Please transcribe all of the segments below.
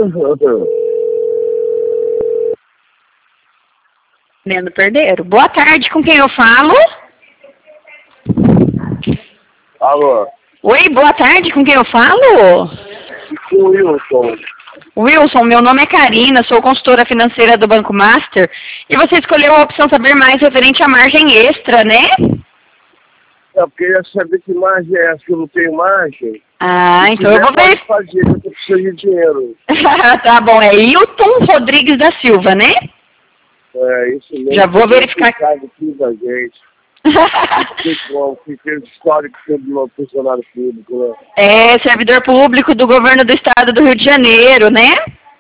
Leandro Perdeiro. Boa tarde, com quem eu falo? Alô? Oi, boa tarde, com quem eu falo? Com o Wilson. Wilson, meu nome é Karina, sou consultora financeira do Banco Master e você escolheu a opção saber mais referente à margem extra, né? Eu queria saber que margem é essa, que eu não tenho margem. Ah, então eu vou ver. Fazer, eu preciso de dinheiro. Tá bom, é Hilton Rodrigues da Silva, né? É, isso mesmo. Já vou verificar. Aqui da gente. Que fez histórico sobre o funcionário público, né? É, servidor público do governo do estado do Rio de Janeiro, né?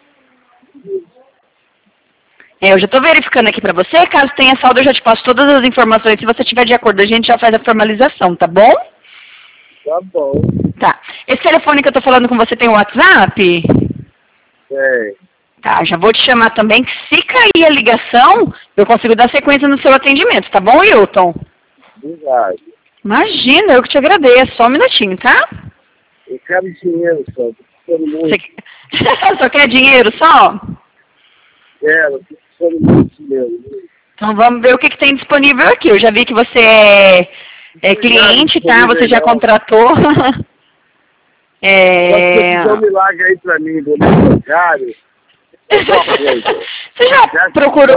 Eu já estou verificando aqui para você, caso tenha saldo eu já te passo todas as informações, se você estiver de acordo a gente já faz a formalização, tá bom? Tá bom. Tá. Esse telefone que eu estou falando com você tem o WhatsApp? É. Tá, já vou te chamar também, que se cair a ligação, eu consigo dar sequência no seu atendimento, tá bom, Hilton? Obrigado. Imagina, eu que te agradeço, só um minutinho, tá? Eu quero dinheiro, só. Você... Só quer dinheiro, só? Quero, tô precisando muito dinheiro. Então vamos ver o que tem disponível aqui. Eu já vi que você é cliente, tá? Você já contratou. Pode fazer um milagre aí pra mim, do meu bancário. Você já procurou...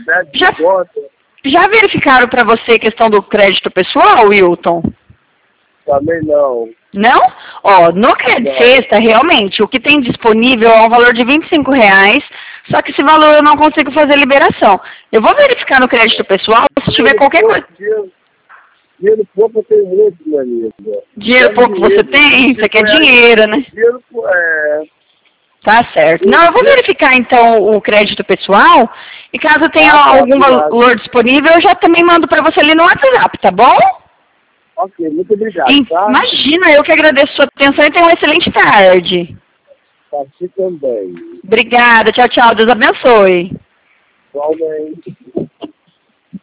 Já verificaram para você a questão do crédito pessoal, Wilton? Também não. Não? Ó, no Crédito Sexta, realmente, o que tem disponível é um valor de R$25, só que esse valor eu não consigo fazer liberação. Eu vou verificar no crédito pessoal, se tiver qualquer coisa. Dinheiro pouco eu tenho muito, minha amiga. Dinheiro pouco você tem? Você quer dinheiro, né? Dinheiro, Tá certo. Não, eu vou verificar então o crédito pessoal e caso tenha algum valor disponível, eu já também mando para você ali no WhatsApp, tá bom? Ok, muito obrigado, tá? Imagina, eu que agradeço a sua atenção e tenha uma excelente tarde. Pra ti também. Obrigada, tchau, tchau, Deus abençoe. Igualmente.